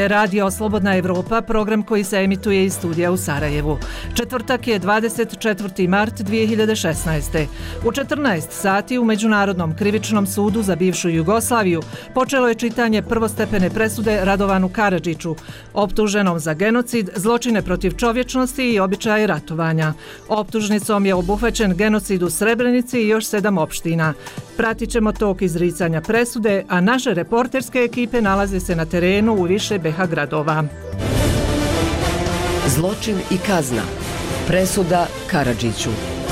je Radio Slobodna Evropa, program koji se emituje iz studija u Sarajevu. Četvrtak je 24. mart 2016. U 14 sati u Međunarodnom krivičnom sudu za bivšu Jugoslaviju počelo je čitanje prvostepene presude Radovanu Karadžiću, optuženom za genocid, zločine protiv čovječnosti i običaje ratovanja. Optužnicom je obuhvaćen genocid u Srebrenici i još 7 opština. Pratit ćemo tok izricanja presude, a naše reporterske ekipe nalaze se na terenu u više BiH gradova. Zločin i kazna. Presuda Karadžiću.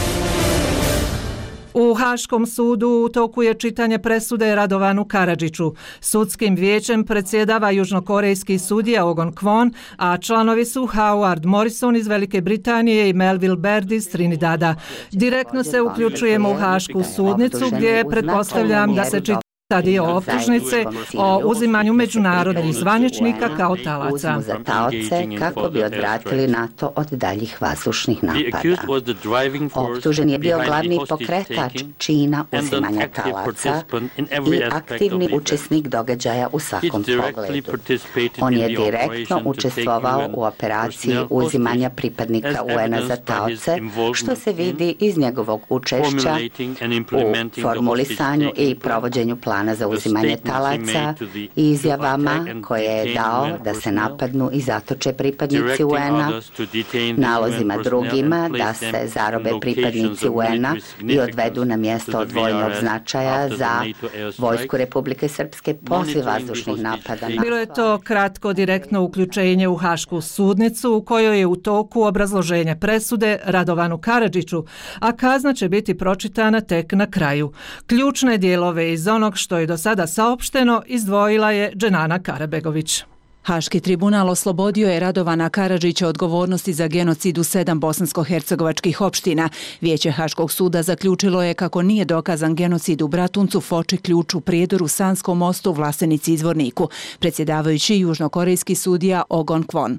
U Haškom sudu u toku je čitanje presude Radovanu Karadžiću. Sudskim vijećem predsjedava južnokorejski sudija Ogon Kwon, a članovi su Howard Morrison iz Velike Britanije i Melville Baird iz Trinidada. Direktno se uključujemo u Hašku sudnicu gdje pretpostavljam da se čita dio optužnice o uzimanju međunarodnih zvaničnika kao talaca. Za taoce kako bi odvratili NATO od daljih vazdušnih napada. Optužen je bio glavni pokretač čina uzimanja talaca i aktivni učesnik događaja u svakom pogledu. On je direktno učestvovao u operaciji uzimanja pripadnika UN-a za taoce, što se vidi iz njegovog učešća u formulisanju i provođenju plana za uzimanje talaca i izjavama koje je dao da se napadnu i zatoče pripadnici UN-a, nalozima drugima da se zarobe pripadnici UN-a i odvedu na mjesto od vojnog značaja za Vojsku Republike Srpske poslije vazdušnih napada. Bilo je to kratko direktno uključenje u Hašku sudnicu u kojoj je u toku obrazloženje presude Radovanu Karadžiću, a kazna će biti pročitana tek na kraju. Ključne dijelove iz onog što je do sada saopšteno izdvojila je Dženana Karabegović. Haški tribunal oslobodio je Radovana Karadžića odgovornosti za genocid u 7 bosansko-hercegovačkih opština. Vijeće Haškog suda zaključilo je kako nije dokazan genocid u Bratuncu, Foči, Ključu, Prijedoru, Sanskom mostu, Vlasenici i Zvorniku. Predsjedavajući južnokorejski sudija Ogon Kwon.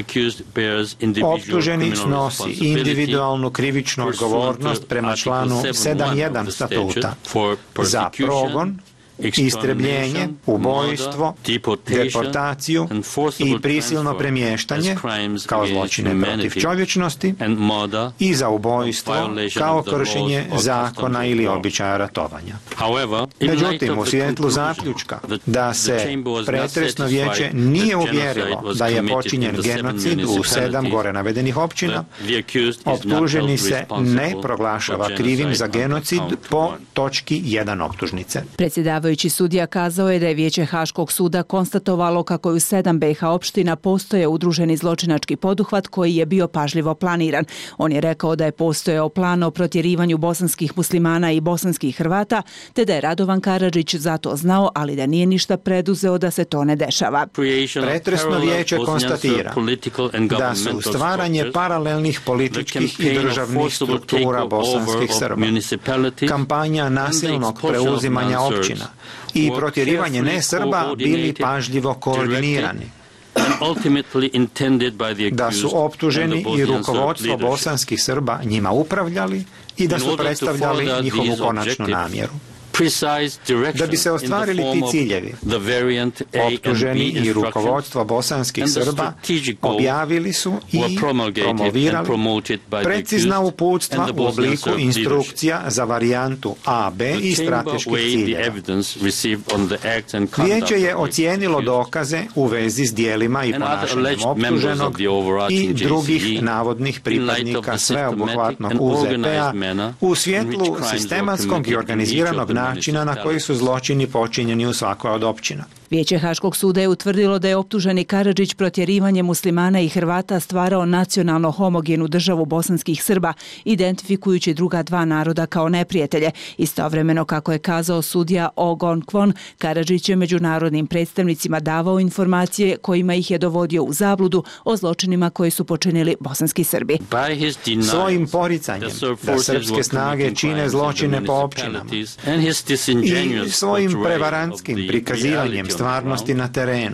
Optuženi snosi individualnu krivičnu odgovornost prema članu 7.1 statuta za progon, istrebljenje, ubojstvo, deportaciju i prisilno premještanje kao zločine protiv čovječnosti i za ubojstvo kao kršenje zakona ili običaja ratovanja. Međutim, u svjetlu zaključka da se pretresno vijeće nije uvjerilo da je počinjen genocid u 7 gore navedenih općina, optuženi se ne proglašava krivim za genocid po točki 1 optužnice. Predsjedavajući sudija kazao je da je Vijeće Haškog suda konstatovalo kako je u 7 BiH opština postoje udruženi zločinački poduhvat koji je bio pažljivo planiran. On je rekao da je postojao plan o protjerivanju bosanskih muslimana i bosanskih Hrvata, te da je Radovan Karadžić za to znao, ali da nije ništa preduzeo da se to ne dešava. Pretresno vijeće konstatira da su stvaranje paralelnih političkih i državnih struktura bosanskih Srba, kampanja nasilnog preuzimanja općina i protjerivanje ne-Srba bili pažljivo koordinirani. Da su optuženi i rukovodstvo bosanskih Srba njima upravljali i da su predstavljali njihovu konačnu namjeru. Da bi se ostvarili ti ciljevi, optuženi i rukovodstvo bosanskih Srba objavili su i promovirali precizna uputstva u obliku instrukcija za varijantu A, B i strateških ciljeva. Vijeće je ocijenilo dokaze u vezi s dijelima i ponašanjem optuženog i drugih navodnih pripadnika sveobuhvatnog UZP-a u svjetlu sistematskog i organiziranog načina na koji su zločini počinjeni u svakoj od općina. Vijeće Haškog suda je utvrdilo da je optuženi Karadžić protjerivanje muslimana i Hrvata stvarao nacionalno homogenu državu bosanskih Srba, identifikujući druga dva naroda kao neprijatelje. Istovremeno, kako je kazao sudija Ogon Kwon, Karadžić je međunarodnim predstavnicima davao informacije kojima ih je dovodio u zabludu o zločinima koje su počinili bosanski Srbi. Svojim poricanjem da srpske snage čine zločine po općinama i svojim prevarantskim prikazivanjem stvarnosti na terenu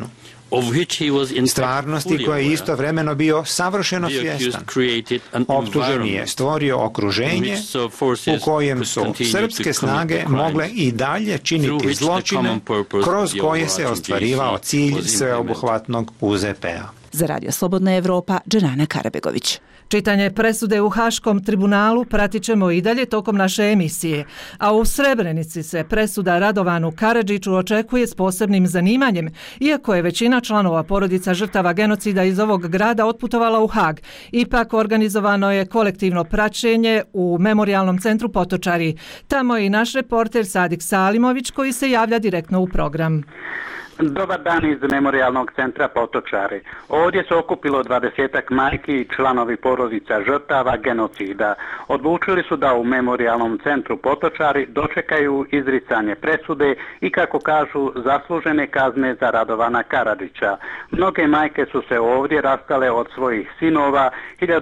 stvarnosti koje je istovremeno bio savršeno svjestan. Optuženi je stvorio okruženje u kojem su srpske snage mogle i dalje činiti zločine kroz koje se ostvarivao cilj sveobuhvatnog UZP-a. Za Radio Slobodna Evropa, Dženana Karabegović. Čitanje presude u Haškom tribunalu pratit ćemo i dalje tokom naše emisije, a u Srebrenici se presuda Radovanu Karadžiću očekuje s posebnim zanimanjem, iako je većina članova porodica žrtava genocida iz ovog grada otputovala u Hag. Ipak organizovano je kolektivno praćenje u Memorijalnom centru Potočari. Tamo je i naš reporter Sadik Salimović koji se javlja direktno u program. Dobar dan iz Memorijalnog centra Potočari. Ovdje se okupilo 20-ak majki i članovi porodica žrtava genocida. Odlučili su da u Memorijalnom centru Potočari dočekaju izricanje presude i, kako kažu, zaslužene kazne za Radovana Karadžića. Mnoge majke su se ovdje rastale od svojih sinova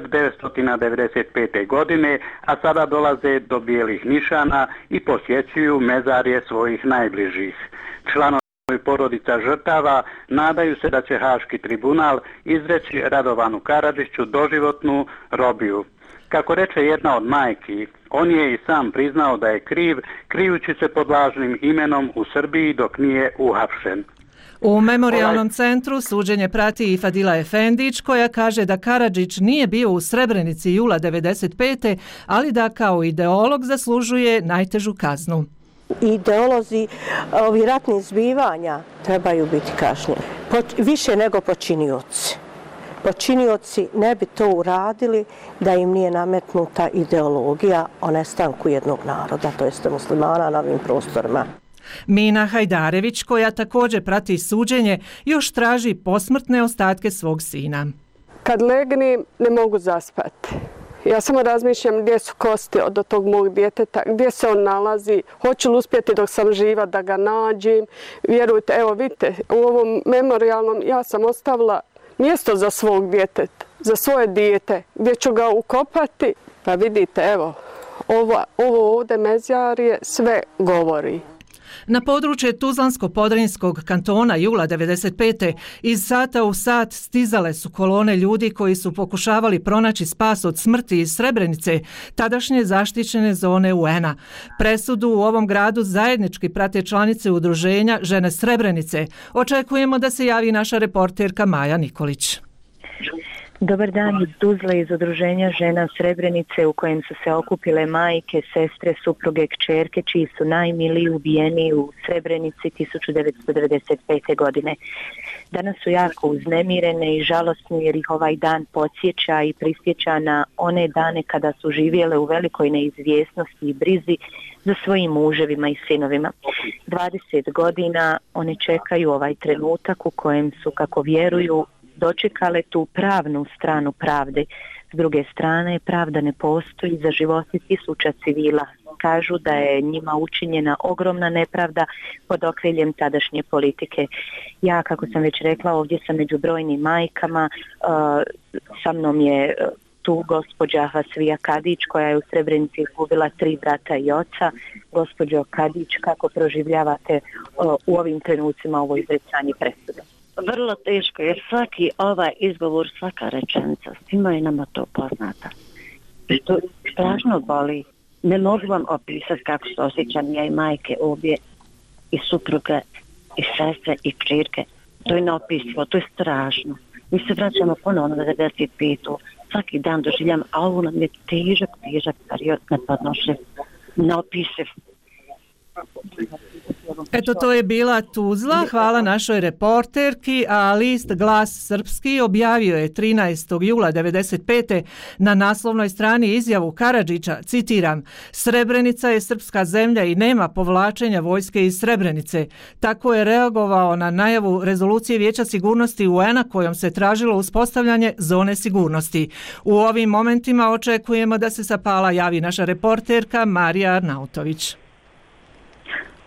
1995. godine, a sada dolaze do bijelih nišana i posjećuju mezarje svojih najbližih. Članovi porodica žrtava nadaju se da će Haški tribunal izreći Radovanu Karadžiću doživotnu robiju. Kako reče jedna od majki, on je i sam priznao da je kriv, krijući se pod lažnim imenom u Srbiji dok nije uhapšen. U Memorijalnom centru suđenje prati i Fadila Efendić, koja kaže da Karadžić nije bio u Srebrenici jula 1995. ali da kao ideolog zaslužuje najtežu kaznu. Ideolozi ovi ratnih zbivanja trebaju biti kažnjeni. Više nego počinioci. Počinioci ne bi to uradili da im nije nametnuta ideologija o nestanku jednog naroda, to jeste muslimana na ovim prostorima. Mina Hajdarević, koja također prati suđenje, još traži posmrtne ostatke svog sina. Kad legnem, ne mogu zaspati. Ja samo razmišljam gdje su kosti od tog mog djeteta, gdje se on nalazi, hoću li uspjeti dok sam živa da ga nađem. Vjerujte, evo vidite, u ovom memorijalnom ja sam ostavila mjesto za svog djeteta, za svoje dijete, gdje ću ga ukopati. Pa vidite, evo, ovo ovdje mezarje sve govori. Na područje Tuzlansko-Podrinjskog kantona jula 1995. iz sata u sat stizale su kolone ljudi koji su pokušavali pronaći spas od smrti iz Srebrenice, tadašnje zaštićene zone UN-a. Presudu u ovom gradu zajednički prate članice udruženja Žene Srebrenice. Očekujemo da se javi naša reporterka Maja Nikolić. Dobar dan iz Tuzle, iz udruženja Žena Srebrenice u kojem su se okupile majke, sestre, supruge, kćerke čiji su najmiliji ubijeni u Srebrenici 1995. godine. Danas su jako uznemirene i žalosne jer ih ovaj dan podsjeća i prisjeća na one dane kada su živjele u velikoj neizvjesnosti i brizi za svojim muževima i sinovima. 20 godina one čekaju ovaj trenutak u kojem su, kako vjeruju, dočekale tu pravnu stranu pravde. S druge strane, pravda ne postoji za živote tisuća civila. Kažu da je njima učinjena ogromna nepravda pod okriljem tadašnje politike. Ja, kako sam već rekla, ovdje sam među brojnim majkama. Sa mnom je tu gospođa Hasvija Kadić, koja je u Srebrenici izgubila 3 brata i oca. Gospođo Kadić, kako proživljavate u ovim trenucima ovo izricanje presude? Vrlo teško, jer svaki ovaj izgovor, svaka rečenica, svima je nama to poznata. To strašno boli. Ne mogu vam opisati kako se osjećam ja i majke ovdje, i supruge, i sestre, i kćerke. To je neopisivo, to je strašno. Mi se vraćamo ponovno na 95. Svaki dan doživljam, a ovo nam je težak period, nepodnošljiv, neopisiv. Eto, to je bila Tuzla, hvala našoj reporterki, a list Glas Srpski objavio je 13. jula 1995. na naslovnoj strani izjavu Karadžića, citiram: Srebrenica je srpska zemlja i nema povlačenja vojske iz Srebrenice. Tako je reagovao na najavu rezolucije Vijeća sigurnosti UN-a kojom se tražilo uspostavljanje zone sigurnosti. U ovim momentima očekujemo da se sa Pala javi naša reporterka Marija Arnautović.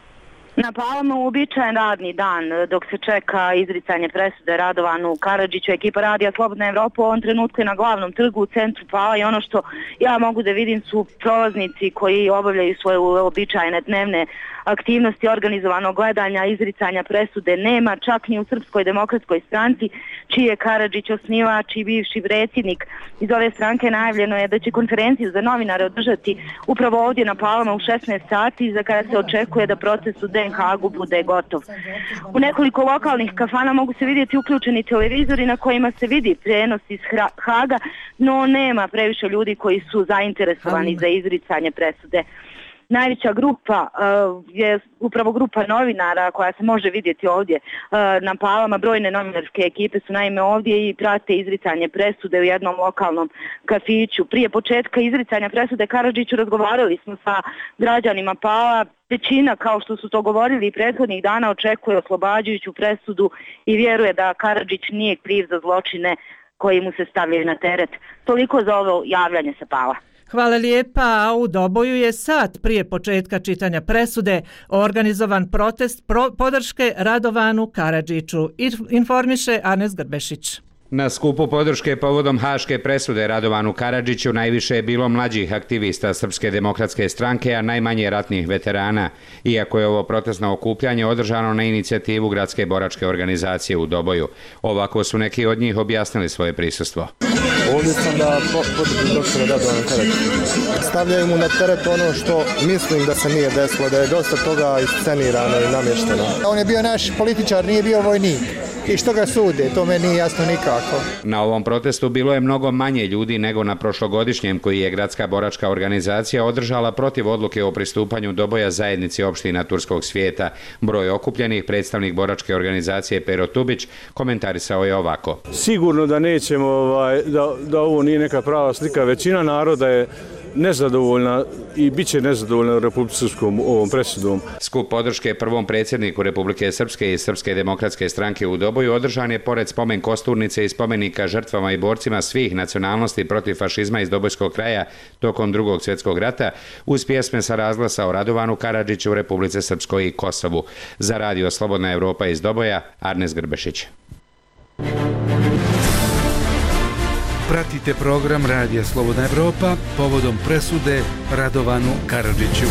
Na Palama uobičajen radni dan dok se čeka izricanje presude Radovanu Karadžiću. Ekipa Radija Slobodna Evropa u ovom trenutku je na glavnom trgu u centru Pala i ono što ja mogu da vidim su prolaznici koji obavljaju svoje uobičajene dnevne aktivnosti organizovanog gledanja, izricanja presude nema, čak ni u Srpskoj demokratskoj stranci, čiji je Karadžić osnivač i bivši predsjednik. Iz ove stranke najavljeno je da će konferenciju za novinare održati upravo ovdje na Palama u 16 sati, za kada se očekuje da proces u Den Haagu bude gotov. U nekoliko lokalnih kafana mogu se vidjeti uključeni televizori na kojima se vidi prenos iz Haaga, no nema previše ljudi koji su zainteresovani za izricanje presude. Najveća grupa je upravo grupa novinara koja se može vidjeti ovdje na Palama. Brojne novinarske ekipe su naime ovdje i prate izricanje presude u jednom lokalnom kafiću. Prije početka izricanja presude Karadžiću razgovarali smo sa građanima Pala. Većina, kao što su to govorili i prethodnih dana, očekuje oslobađajuću presudu i vjeruje da Karadžić nije kriv za zločine koji mu se stavljaju na teret. Toliko za ovo javljanje sa Pala. Hvala lijepa, a u Doboju je sat prije početka čitanja presude organizovan protest podrške Radovanu Karadžiću. Informiše Arnes Grbešić. Na skupu podrške povodom haške presude Radovanu Karadžiću najviše je bilo mlađih aktivista Srpske demokratske stranke, a najmanje ratnih veterana, iako je ovo protestno okupljanje održano na inicijativu Gradske boračke organizacije u Doboju. Ovako su neki od njih objasnili svoje prisustvo. Ovdje sam da podržim doktora Radovana Karadžića. Stavljaju mu na teret ono što mislim da se nije desilo, da je dosta toga iscenirano i namješteno. On je bio naš političar, nije bio vojnik. I što ga sude, to meni nije jasno nikako. Na ovom protestu bilo je mnogo manje ljudi nego na prošlogodišnjem koji je Gradska boračka organizacija održala protiv odluke o pristupanju Doboja zajednici opština turskog svijeta. Broj okupljenih, predstavnik boračke organizacije Pero Tubić, komentarisao je ovako. Sigurno da nećemo, da ovo nije neka prava slika. Većina naroda je nezadovoljna i bit će nezadovoljna Republike Srpskom ovom presudom. Skup podrške prvom predsjedniku Republike Srpske i Srpske demokratske stranke u Doboju održan je pored spomen kosturnice i spomenika žrtvama i borcima svih nacionalnosti protiv fašizma iz Dobojskog kraja tokom Drugog svjetskog rata, uz pjesme sa razglasa o Radovanu Karadžiću u Republike Srpskoj i Kosovu. Za Radio Slobodna Evropa iz Doboja, Arnes Grbešić. Pratite program Radija Slobodna Evropa povodom presude Radovanu Karadžiću.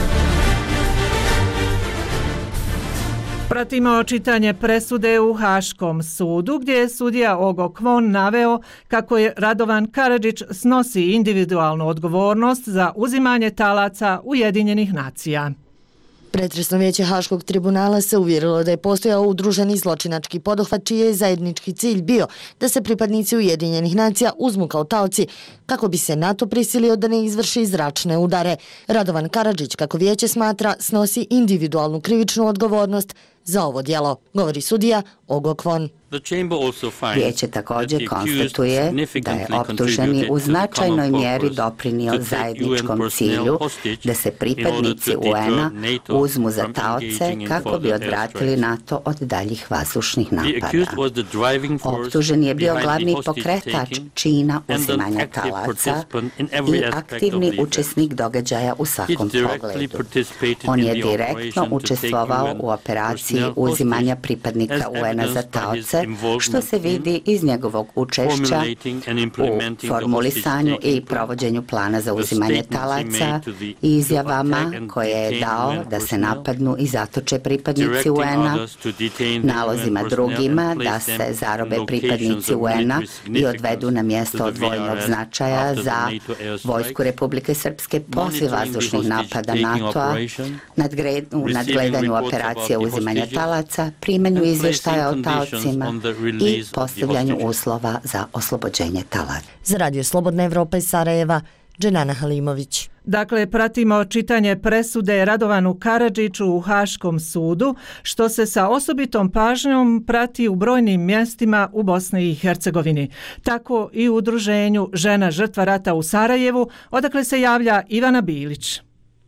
Pratimo čitanje presude u Haškom sudu, gdje je sudija Ogo Kvon naveo kako je Radovan Karadžić snosi individualnu odgovornost za uzimanje talaca Ujedinjenih nacija. Pretresno vijeće Haškog tribunala se uvjerilo da je postojao udruženi zločinački poduhvat čiji je zajednički cilj bio da se pripadnici Ujedinjenih nacija uzmu kao taoci kako bi se NATO prisilio da ne izvrši zračne udare. Radovan Karadžić, kako vijeće smatra, snosi individualnu krivičnu odgovornost za ovo djelo, govori sudija Ogo Kvon. Vijeće također konstatuje da je optuženi u značajnoj mjeri doprinio zajedničkom cilju da se pripadnici UN-a uzmu za taoce kako bi odvratili NATO od daljih vazdušnih napada. Optužen je bio glavni pokretač čina uzimanja talaca i aktivni učesnik događaja u svakom pogledu. On je direktno učestvovao u operaciji uzimanja pripadnika UN-a za taoce, što se vidi iz njegovog učešća u formulisanju i provođenju plana za uzimanje talaca i izjavama koje je dao da se napadnu i zatoče pripadnici UN-a, nalozima drugima da se zarobe pripadnici UN-a i odvedu na mjesto od vojnog značaja za vojsku Republike Srpske poslije vazdušnih napada NATO-a, nadgledanju operacije uzimanja talaca, primanju izvještaja o taocima i postavljanju uslova za oslobođenje talaca. Za Radio Slobodna Evropa iz Sarajeva, Dženana Halimović. Dakle, pratimo čitanje presude Radovanu Karadžiću u Haškom sudu, što se sa osobitom pažnjom prati u brojnim mjestima u Bosni i Hercegovini. Tako i u udruženju Žena žrtva rata u Sarajevu, odakle se javlja Ivana Bilić.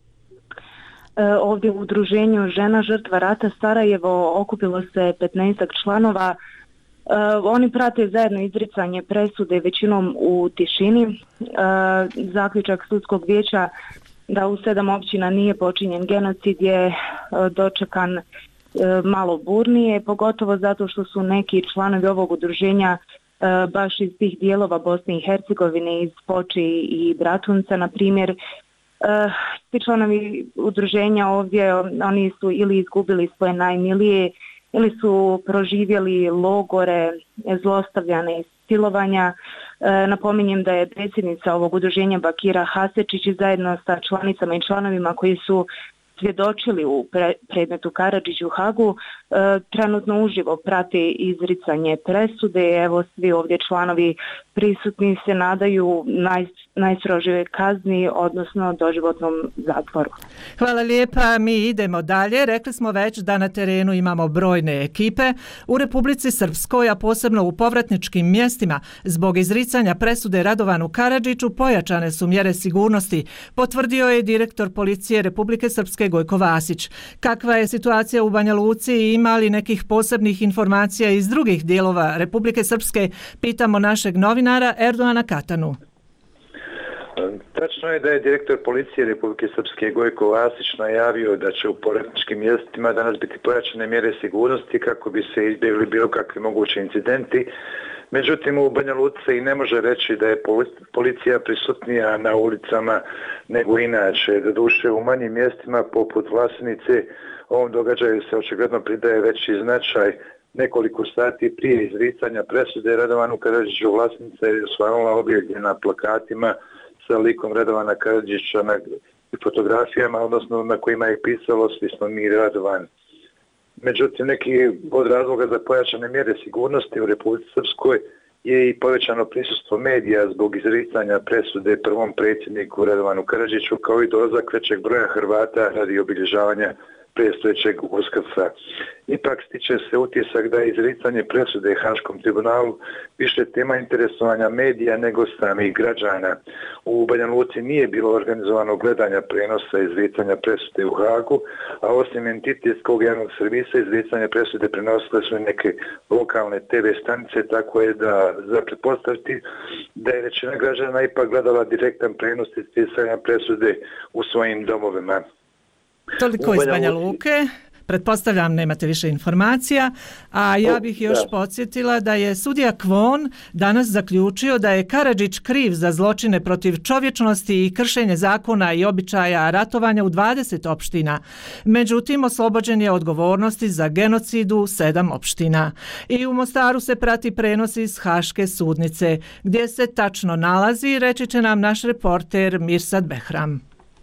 Ovdje u udruženju Žena žrtva rata Sarajevo okupilo se 15 članova. Oni prate zajedno izricanje presude većinom u tišini. Zaključak sudskog vijeća da u 7 općina nije počinjen genocid je dočekan malo burnije, pogotovo zato što su neki članovi ovog udruženja baš iz tih dijelova Bosne i Hercegovine, iz Foči i Bratunca, na primjer. Ti članovi udruženja ovdje, oni su ili izgubili svoje najmilije, ili su proživjeli logore, zlostavljane i silovanja. Napominjem da je predsjednica ovog udruženja Bakira Hasečić zajedno sa članicama i članovima koji su svjedočili u predmetu Karadžić u Hagu, trenutno uživo prate izricanje presude. Evo, svi ovdje članovi prisutni se nadaju najstrožoj kazni, odnosno doživotnom zatvoru. Hvala lijepa, mi idemo dalje. Rekli smo već da na terenu imamo brojne ekipe. U Republici Srpskoj, a posebno u povratničkim mjestima, zbog izricanja presude Radovanu Karadžiću pojačane su mjere sigurnosti, potvrdio je direktor policije Republike Srpske Gojko Vasić. Kakva je situacija u Banja Luci i ima li nekih posebnih informacija iz drugih dijelova Republike Srpske, pitamo našeg novinara Erdoana Katanu. Tačno je da je direktor policije Republike Srpske Gojko Vasić najavio da će u povratničkim mjestima danas biti pojačane mjere sigurnosti kako bi se izbjegli bilo kakvi mogući incidenti. Međutim, u Banja Luci se i ne može reći da je policija prisutnija na ulicama nego inače. Doduše, u manjim mjestima poput Vlasenice ovom događaju se očigledno pridaje veći značaj. Nekoliko sati prije izricanja presude Radovanu Karadžiću Vlasnica je osvanula objavljena plakatima sa likom Radovana Karadžića na fotografijama, odnosno na kojima je pisalo "Svi smo mi Radovan". Međutim, neki od razloga za pojačane mjere sigurnosti u Republici Srpskoj je i povećano prisustvo medija zbog izricanja presude prvom predsjedniku Radovanu Karadžiću, kao i dolazak većeg broja Hrvata radi obilježavanja predstojećeg Uskrsa. Ipak stiče se utisak da je izricanje presude Haškom tribunalu više tema interesovanja medija nego samih građana. U Banja Luci nije bilo organizovano gledanja prenosa izricanja presude u Hagu, a osim entitetskog javnog servisa izricanje presude prenosile su neke lokalne TV stanice, tako je da za pretpostaviti da je većina građana ipak gledala direktan prenos izricanja presude u svojim domovima. Toliko iz Banja Luke. Pretpostavljam nemate više informacija, a ja bih još podsjetila da je sudija Kvon danas zaključio da je Karadžić kriv za zločine protiv čovječnosti i kršenje zakona i običaja ratovanja u 20 opština. Međutim, oslobođen je odgovornosti za genocid u 7 opština. I u Mostaru se prati prenos iz Haške sudnice. Gdje se tačno nalazi, reći će nam naš reporter Mirsad Behram.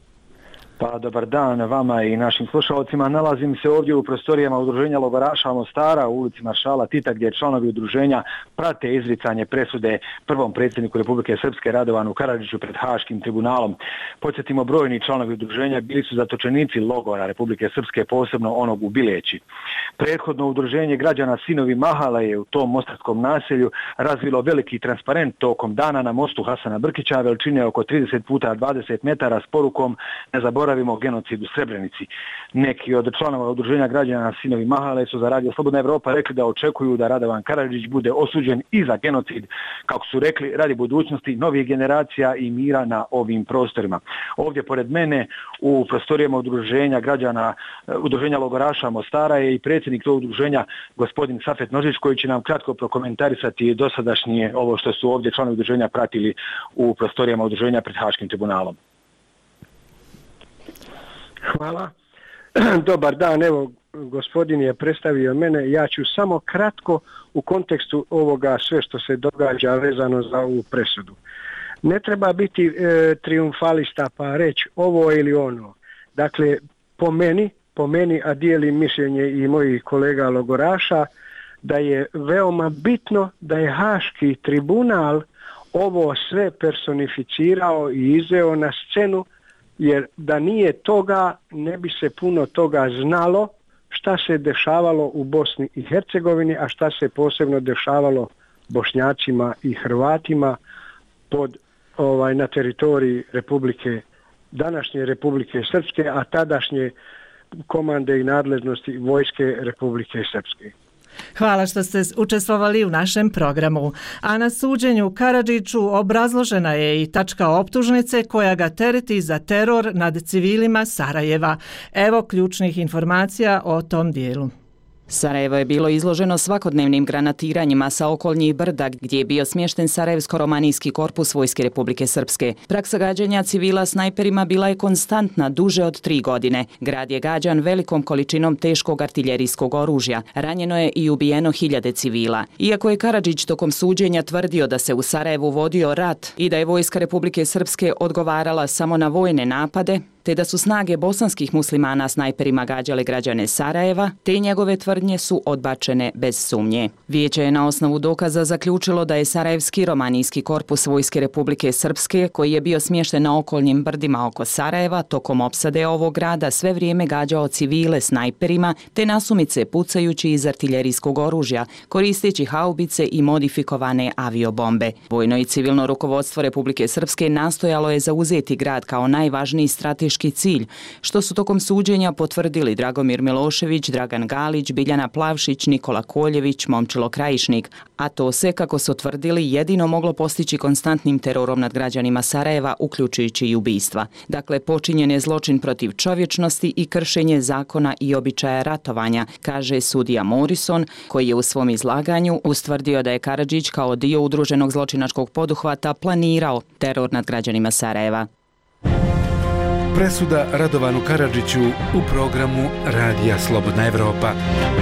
Pa dobar dan vama i našim slušalcima. Nalazim se ovdje u prostorijama udruženja logoraša Mostara u ulici Maršala Tita, gdje članovi udruženja prate izricanje presude prvom predsjedniku Republike Srpske Radovanu Karadžiću pred Haškim tribunalom. Podsjetimo, brojni članovi udruženja bili su zatočenici logora Republike Srpske, posebno onog u Bileći. Prethodno udruženje građana Sinovi Mahala je u tom mostarskom naselju razvilo veliki transparent tokom dana na mostu Hasana Brkića veličine oko 30 puta 20 metara s porukom "Ne zaboravimo genocid u Srebrenici". Neki od članova udruženja građana Sinovi Mahale su za Radio Slobodna Evropa rekli da očekuju da Radovan Karadžić bude osuđen i za genocid, kako su rekli, radi budućnosti novih generacija i mira na ovim prostorima. Ovdje pored mene u prostorijama udruženja građana, udruženja logoraša Mostara je i predsjednik tog udruženja gospodin Safet Nožić, koji će nam kratko prokomentarisati dosadašnje ovo što su ovdje članovi udruženja pratili u prostorijama udruženja pred Haškim tribunalom. Hvala. Dobar dan, evo gospodin je predstavio mene, ja ću samo kratko u kontekstu ovoga sve što se događa vezano za ovu presudu. Ne treba biti triumfalista pa reći ovo ili ono. Dakle, po meni, a dijelim mišljenje i mojih kolega logoraša, da je veoma bitno da je Haški tribunal ovo sve personificirao i izveo na scenu, jer da nije toga ne bi se puno toga znalo šta se dešavalo u Bosni i Hercegovini, a šta se posebno dešavalo Bošnjacima i Hrvatima na teritoriji današnje Republike Srpske, a tadašnje komande i nadležnosti vojske Republike Srpske. Hvala što ste učestvovali u našem programu. A na suđenju Karadžiću obrazložena je i tačka optužnice koja ga tereti za teror nad civilima Sarajeva. Evo ključnih informacija o tom dijelu. Sarajevo je bilo izloženo svakodnevnim granatiranjima sa okolnjih brda gdje je bio smješten Sarajevsko-romanijski korpus Vojske Republike Srpske. Praksa gađanja civila snajperima bila je konstantna duže od 3 godine. Grad je gađan velikom količinom teškog artiljerijskog oružja. Ranjeno je i ubijeno hiljade civila. Iako je Karadžić tokom suđenja tvrdio da se u Sarajevu vodio rat i da je Vojska Republike Srpske odgovarala samo na vojne napade, te da su snage bosanskih muslimana snajperima gađale građane Sarajeva, te njegove tvrdnje su odbačene bez sumnje. Vijeće je na osnovu dokaza zaključilo da je Sarajevski romanijski korpus Vojske Republike Srpske, koji je bio smješten na okolnim brdima oko Sarajeva, tokom opsade ovog grada sve vrijeme gađao civile snajperima, te nasumice pucajući iz artiljerijskog oružja, koristeći haubice i modifikovane aviobombe. Vojno i civilno rukovodstvo Republike Srpske nastojalo je zauzeti grad kao najvažniji strateški cilj, što su tokom suđenja potvrdili Dragomir Milošević, Dragan Galić, Biljana Plavšić, Nikola Koljević, Momčilo Krajišnik, a to se, kako su tvrdili, jedino moglo postići konstantnim terorom nad građanima Sarajeva, uključujući i ubistva. Dakle, počinjen je zločin protiv čovječnosti i kršenje zakona i običaja ratovanja, kaže sudija Morrison, koji je u svom izlaganju ustvrdio da je Karadžić kao dio udruženog zločinačkog poduhvata planirao teror nad građanima Sarajeva. Presuda Radovanu Karadžiću u programu Radija Slobodna Evropa.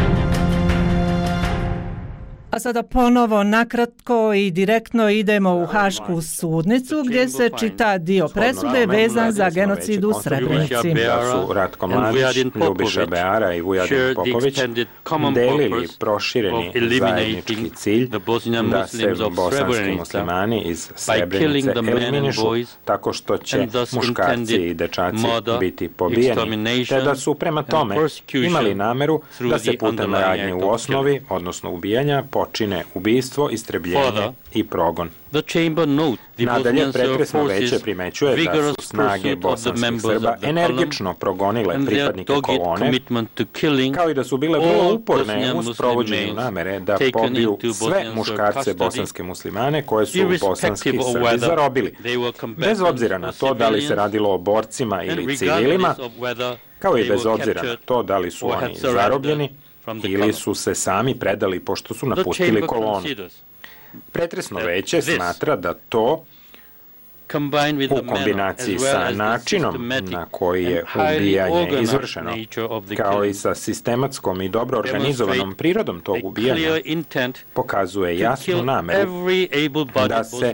A sada ponovo nakratko i direktno idemo u Hašku sudnicu gdje se čita dio presude vezan za genocid u Srebrenici. Da su Ratko Mladić, Ljubiša Beara i Vujadin Popović delili prošireni zajednički cilj da se bosanski muslimani iz Srebrenice eliminišu tako što će muškarci i dečaci biti pobijeni, te da su prema tome imali nameru da se putem radnje u osnovi, odnosno ubijanja, počine ubistvo, istrebljenje i progon. Nadalje, pretresno veće primećuje da su snage bosanskih Srba energično progonile pripadnike kolone, kao i da su bile vrlo uporne u sprovođenju namere da pobiju sve muškarce bosanske muslimane koje su bosanski Srbi zarobili. Bez obzira na to da li se radilo o borcima ili civilima, kao i bez obzira na to da li su oni zarobljeni ili su se sami predali pošto su napustili kolonu. Pretresno veće smatra da to u kombinaciji sa načinom na koji je ubijanje izvršeno, kao i sa sistematskom i dobro organizovanom prirodom tog ubijanja, pokazuje jasnu nameru da se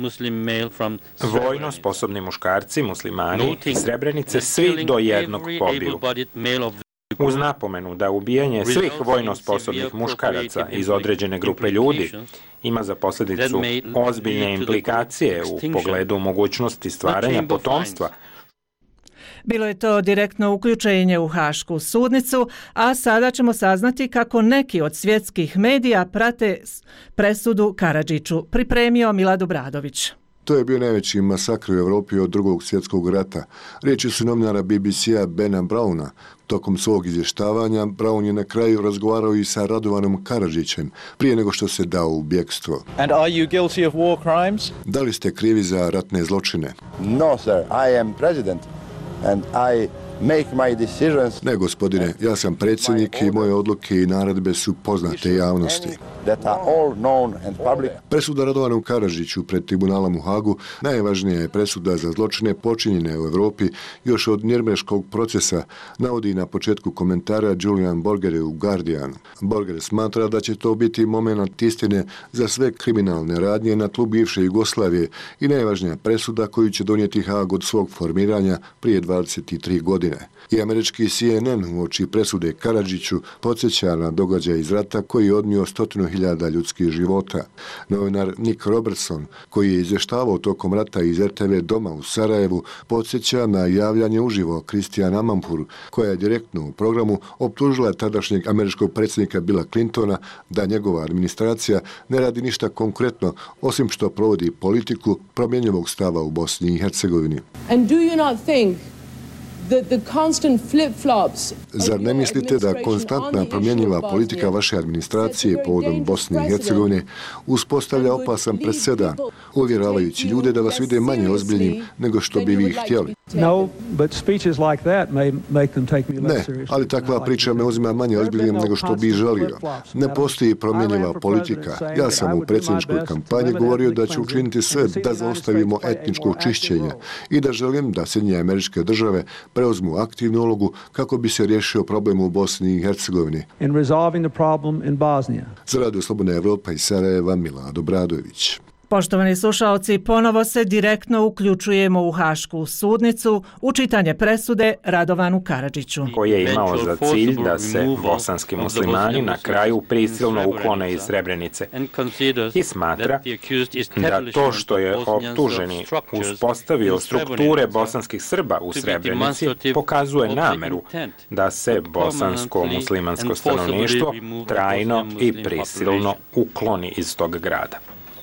vojno sposobni muškarci, muslimani iz Srebrenice svi do jednog pobiju. Uz napomenu da ubijanje svih vojno sposobnih muškaraca iz određene grupe ljudi ima za posljedicu ozbiljne implikacije u pogledu mogućnosti stvaranja potomstva. Bilo je to direktno uključenje u Hašku sudnicu, a sada ćemo saznati kako neki od svjetskih medija prate presudu Karadžiću. Pripremio Milad Obradović. To je bio najveći masakr u Evropi od drugog svjetskog rata. Riječi su novinara BBC-a Bena Browna. Tokom svog izvještavanja, Brown je na kraju razgovarao i sa Radovanom Karadžićem prije nego što se dao u bjekstvo. And are you guilty of war crimes? Da li ste krivi za ratne zločine? No, sir. I am president and I make my decisions. Ne, gospodine, ja sam predsjednik i moje odluke i naredbe su poznate javnosti. That are all known and public. Presuda Radovanu Karadžiću pred tribunalom u Hagu najvažnija je presuda za zločine počinjene u Evropi još od Nirnberškog procesa, navodi na početku komentara Julian Borger u Guardianu. Borger smatra da će to biti moment istine za sve kriminalne radnje na tlu bivše Jugoslavije i najvažnija presuda koju će donijeti Hag od svog formiranja prije 23 godine. I američki CNN uoči presude Karadžiću podsjeća na događaj iz rata koji je odnio 100.000 ljudskih života. Novinar Nick Robertson, koji je izvještavao tokom rata iz RTV doma u Sarajevu, podsjeća na javljanje uživo Christiane Amanpour, koja je direktno u programu optužila tadašnjeg američkog predsjednika Billa Clintona da njegova administracija ne radi ništa konkretno, osim što provodi politiku promjenjivog stava u Bosni i Hercegovini. And do you not think Zar ne mislite da konstantna promjenjiva politika vaše administracije povodom Bosne i Hercegovine uspostavlja opasan presedan, uvjeravajući ljude da vas vide manje ozbiljnim nego što bi vi htjeli? Ne, ali takva priča me uzima manje ozbiljnim nego što bi želio. Ne postoji promjenjiva politika. Ja sam u predsjedničkoj kampanji govorio da ću učiniti sve da zaustavimo etničko čišćenje i da želim da Sjedinjene Američke Države preuzmu aktivnu ulogu kako bi se riješio problem u Bosni i Hercegovini. Za Radio Slobodna Evropa iz Sarajeva, Milan Obradović. Poštovani slušaoci, ponovo se direktno uključujemo u Hašku sudnicu u čitanje presude Radovanu Karadžiću. Koji je imao za cilj da se bosanski muslimani na kraju prisilno uklone iz Srebrenice i smatra da to što je optuženi uspostavio strukture bosanskih Srba u Srebrenici pokazuje nameru da se bosansko-muslimansko stanovništvo trajno i prisilno ukloni iz tog grada.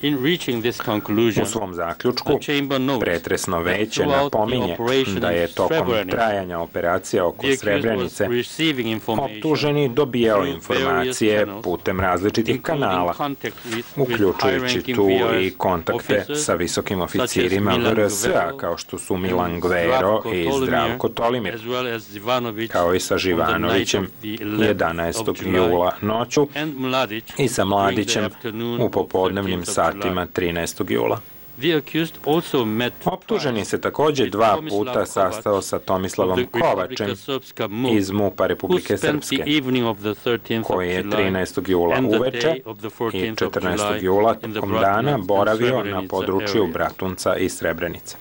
U svom zaključku, pretresno veće napominje da je tokom trajanja operacija oko Srebrenice optuženi dobijao informacije putem različitih kanala, uključujući tu i kontakte sa visokim oficirima VRS-a kao što su Milan Gvero i Zdravko Tolimir, kao i sa Živanovićem 11. jula noću i sa Mladićem u popodnevnim satima 13. jula. Optuženi se također 2 puta sastao sa Tomislavom Kovačem iz MUP-a Republike Srpske, koji je 13. jula uveče i 14. jula tokom dana boravio na području Bratunca i Srebrenice.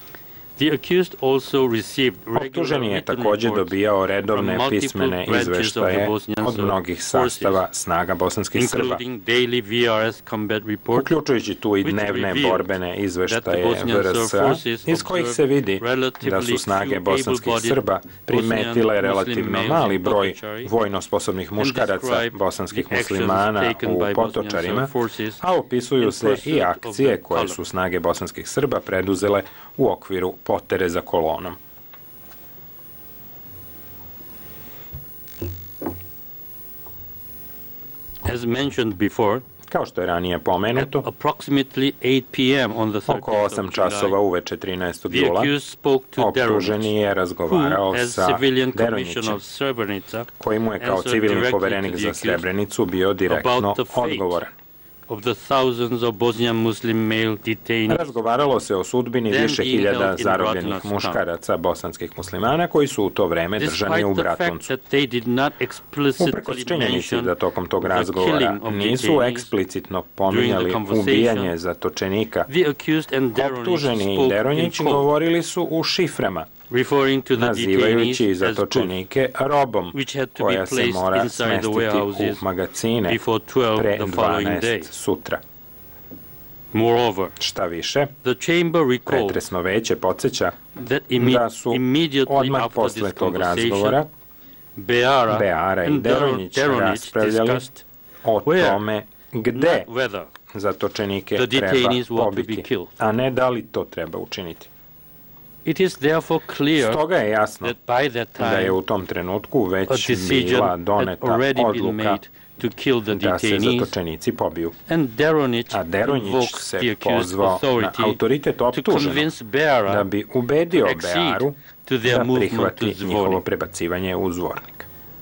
Optuženi je također dobijao redovne pismene izveštaje od mnogih sastava snaga bosanskih Srba, uključujući tu i dnevne borbene izveštaje VRS-a, iz kojih se vidi da su snage bosanskih Srba primetile relativno mali broj vojno sposobnih muškaraca bosanskih muslimana u Potočarima, a opisuju se i akcije koje su snage bosanskih Srba preduzele u okviru potere za kolonom. Kao što je ranije pomenuto, oko 8 časova uveče 13. jula optuženi je razgovarao sa Deronjićem, koji mu je kao civilni poverenik za Srebrenicu bio direktno odgovoran. Razgovaralo se o sudbini više hiljada zarobljenih muškaraca bosanskih muslimana koji su u to vreme držani u Bratuncu. Uprkos činjenici da tokom tog razgovora nisu eksplicitno pominjali ubijanje zatočenika, optuženi i Deronjić govorili su u šiframa, nazivajući zatočenike robom, koja se mora smestiti u magazine pre 12 sutra. Šta više, pretresno veće podsjeća da su odmah posle tog razgovora Beara i Deronjić raspravljali o tome gde zatočenike treba pobiti, a ne da li to treba učiniti. Stoga je jasno da je u tom trenutku već bila doneta odluka da se zatočenici pobiju. A Deronjić se pozvao na autoritet optuženog da bi ubedio Bearu da prihvati njihovo prebacivanje u Zvornik.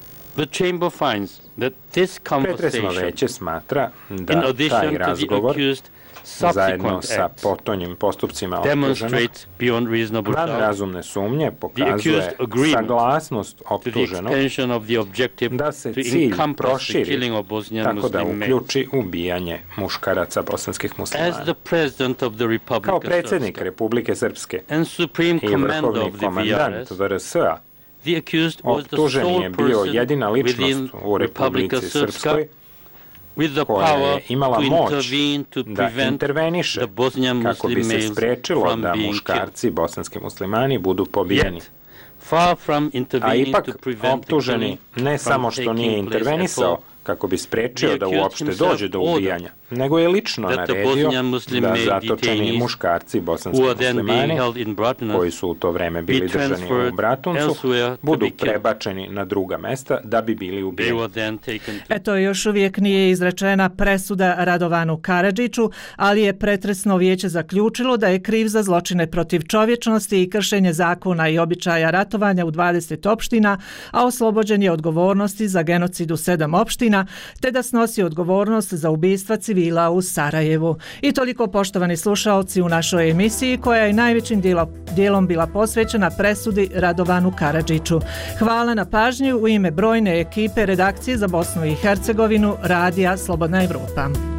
Pretresno veće smatra da taj razgovor zajedno sa potonjim postupcima optuženog van razumne sumnje pokazuje saglasnost optuženog da se cilj proširi tako da uključi ubijanje muškaraca bosanskih muslimana. Kao predsjednik Republike Srpske i vrhovni komandant VRS-a, optuženi je bio jedina ličnost u Republici Srpskoj koja je imala moć da interveniše kako bi se spriječilo da muškarci bosanski muslimani budu pobijeni. A ipak optuženi ne samo što nije intervenisao, kako bi sprečio da uopšte dođe do ubijanja, nego je lično naredio da zatočeni muškarci bosanski muslimani, koji su u to vreme bili držani u Bratuncu, budu prebačeni na druga mesta da bi bili ubijeni. Eto, još uvijek nije izrečena presuda Radovanu Karadžiću, ali je pretresno vijeće zaključilo da je kriv za zločine protiv čovječnosti i kršenje zakona i običaja ratovanja u 20 opština, a oslobođen je odgovornosti za genocid u 7 opština, te da snosi odgovornost za ubistva civila u Sarajevu. I toliko, poštovani slušaoci, u našoj emisiji koja je najvećim dijelom bila posvećena presudi Radovanu Karadžiću. Hvala na pažnju u ime brojne ekipe redakcije za Bosnu i Hercegovinu Radija Slobodna Evropa.